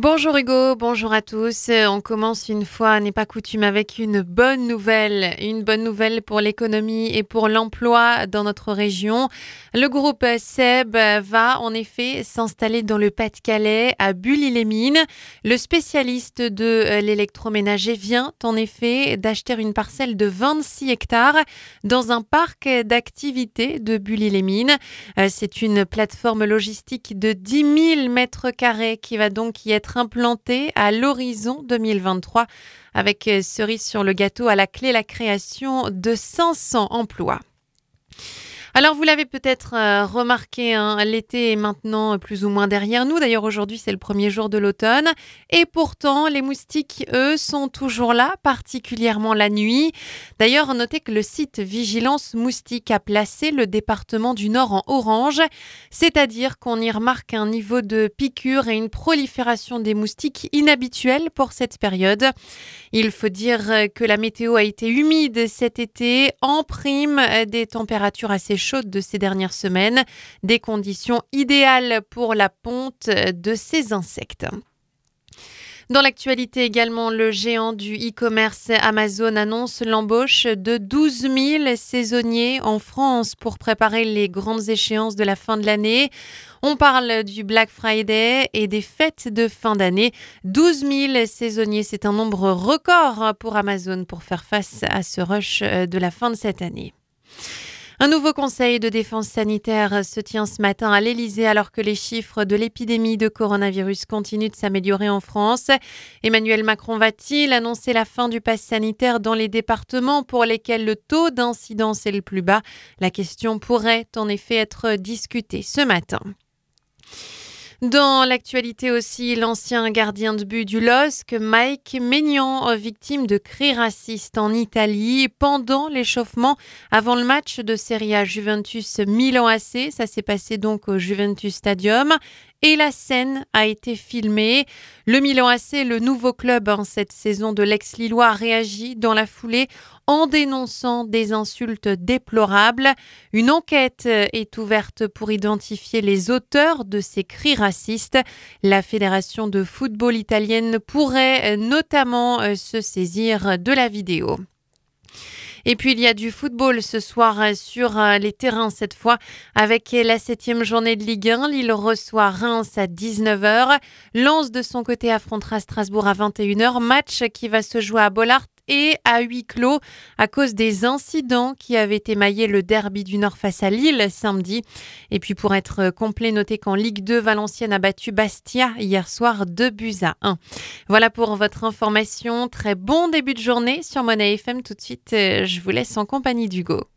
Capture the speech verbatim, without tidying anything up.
Bonjour Hugo, bonjour à tous. Euh, On commence une fois n'est pas coutume avec une bonne nouvelle. Une bonne nouvelle pour l'économie et pour l'emploi dans notre région. Le groupe S E B va en effet s'installer dans le Pas-de-Calais à Bully-les-Mines. Le spécialiste de euh, l'électroménager vient en effet d'acheter une parcelle de vingt-six hectares dans un parc d'activités de Bully-les-Mines. Euh, C'est une plateforme logistique de dix mille mètres carrés qui va donc y être implantée à l'horizon deux mille vingt-trois avec euh, cerise sur le gâteau à la clé la création de cinq cents emplois. Alors vous l'avez peut-être euh, remarqué, hein, l'été est maintenant euh, plus ou moins derrière nous. D'ailleurs aujourd'hui c'est le premier jour de l'automne. Et pourtant les moustiques, eux, sont toujours là, particulièrement la nuit. D'ailleurs notez que le site Vigilance Moustique a placé le département du Nord en orange. C'est-à-dire qu'on y remarque un niveau de piqûres et une prolifération des moustiques inhabituelle pour cette période. Il faut dire que la météo a été humide cet été, en prime des températures assez chaudes de ces dernières semaines, des conditions idéales pour la ponte de ces insectes. Dans l'actualité également, le géant du e-commerce Amazon annonce l'embauche de douze mille saisonniers en France pour préparer les grandes échéances de la fin de l'année. On parle du Black Friday et des fêtes de fin d'année. douze mille saisonniers, c'est un nombre record pour Amazon pour faire face à ce rush de la fin de cette année. Un nouveau conseil de défense sanitaire se tient ce matin à l'Elysée alors que les chiffres de l'épidémie de coronavirus continuent de s'améliorer en France. Emmanuel Macron va-t-il annoncer la fin du pass sanitaire dans les départements pour lesquels le taux d'incidence est le plus bas? La question pourrait en effet être discutée ce matin. Dans l'actualité aussi, l'ancien gardien de but du L O S C, Mike Maignan, victime de cris racistes en Italie pendant l'échauffement avant le match de Serie A Juventus Milan A C. Ça s'est passé donc au Juventus Stadium. Et la scène a été filmée. Le Milan A C, le nouveau club en cette saison de l'ex-Lillois, a réagi dans la foulée en dénonçant des insultes déplorables. Une enquête est ouverte pour identifier les auteurs de ces cris racistes. La Fédération de football italienne pourrait notamment se saisir de la vidéo. Et puis il y a du football ce soir sur les terrains cette fois avec la septième journée de Ligue un. Lille reçoit Reims à dix-neuf heures. Lens de son côté affrontera Strasbourg à vingt et une heures. Match qui va se jouer à Bollaert et à huis clos à cause des incidents qui avaient émaillé le derby du Nord face à Lille samedi. Et puis pour être complet, notez qu'en Ligue deux, Valenciennes a battu Bastia hier soir deux buts à un. Voilà pour votre information. Très bon début de journée sur Monnaie F M. Tout de suite, je vous laisse en compagnie d'Hugo.